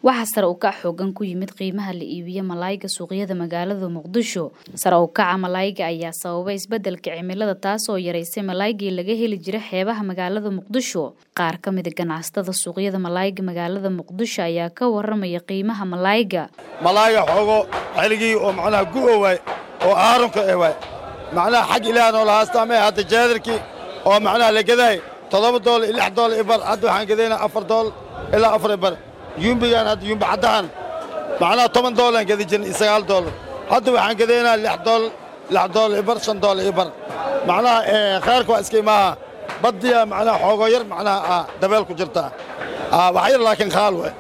Waxa sare u kac xoogan ku yimid qiimaha la iibiyo malaayga suuqyada magaalada Muqdisho. Sare u kaca malaayga ayaa sababay isbeddelka cimilada taas oo yareysay malaaygii laga heli jiray xeebaha magaalada Muqdisho. Qaar ka mid ah ganacsatada suuqyada malaayga magaalada Muqdisho ayaa ka warramaya qiimaha malaayga. Malaayga xoogo xilligii oo macnaha gu'oway oo aaranka way. Macnaha xaq ilaahay oo la haastamay hadda jaadarkii oo macnaha la gaday $7 $6 ibar hadda waxaan gadeynaa $4 ilaa $4 يومبيان هذا يوم بعدان معنا $8 كذي جن $9 هذا وحن كذينا $6 إبر $5 إبر معنا خير كويس كيما بدي معنا حقير معنا دبل كجرتا وحير لكن خالوه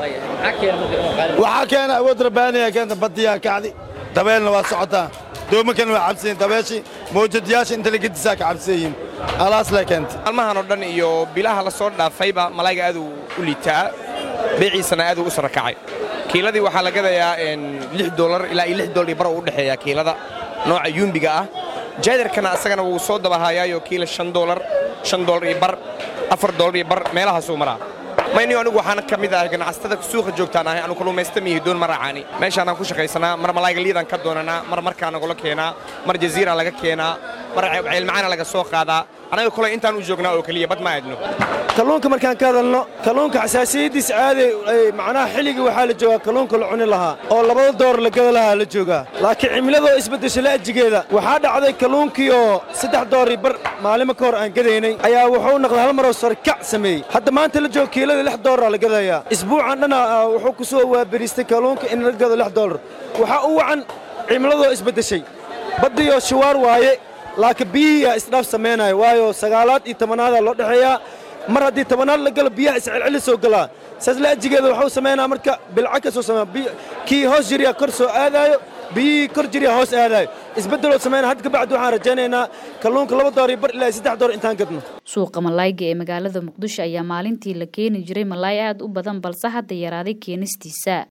وحكينا أود رباني كان بدي كعدي دبل نواسعتها دوما كانوا عبسين دباشي موجود ياش أنت اللي قد ساك عبسين خلاص لك أنت المهن ردن إيو بلاها لصور فايبا ملاقي أدو وليتا بيعيسنا أدو أسرة كعي كيلادي waxaa laga gadayaa $6 ilaa $6 bar u dhaxeeya kiilada nooca yumbiga ah jaadarkana asagana wuu soo dabahayaayo kiila $5 bar $4 bar meelaha soo maraa mayni anigu waxaan ka mid ah ganacsatada suuqa joogtaan ah anu kulumeystaamihi doon maracaani meeshaan aan ku shaqaysanaa mar malaayga liidan ka doonana markaan uga keenaa mar jaziira laga keenaa mar ceel macaan laga soo qaadaa anaga kale intaan u joognaa oo kaliya bad ma aadno kalluunka markaan ka hadalno kalluunka xasaasiyadiisa caadi macnaha xilliga waxa la joogaa kalluunka la cuni lahaa oo $2 la gada lahaa la joogaa laakiin cimilada isbedeshay laajigeeda waxa dhacday kalluunkii oo $3 bar maalmo ka hor aan gadaynay ayaa wuxuu noqday hal mar oo sarkac sameeyay hadda maanta la joogo kiilada $6 la gadayaa isbuucan dhana wuxuu ku soo waabiristay kalluunka in la gado $6 waxa uu wacan cimilada isbedeshay badiyo shuwaar waaye laakiin biyaha isdhaaf sameeyay waayo 9 iyo 10 loo dhaxeeyaa mar haddii 10 la galo biyaha iscilcil soo galaa saas la ajigeeda wuxuu sameeynaa marka bilcaka soo sameeyaa kii hoos jiriya kor soo aadayo biyi kor jiriya hoos aadayo isbedelo sameeynaa hadda ka bacdi waxaan rajaynaynaa kalluunka $2 bar ilaa $3 intaan gadno suuqa malaayga ee magaalada Muqdisho ayaa maalintii la keeni jiray malaay aad u badan balse hadda yaraaday keenistiisa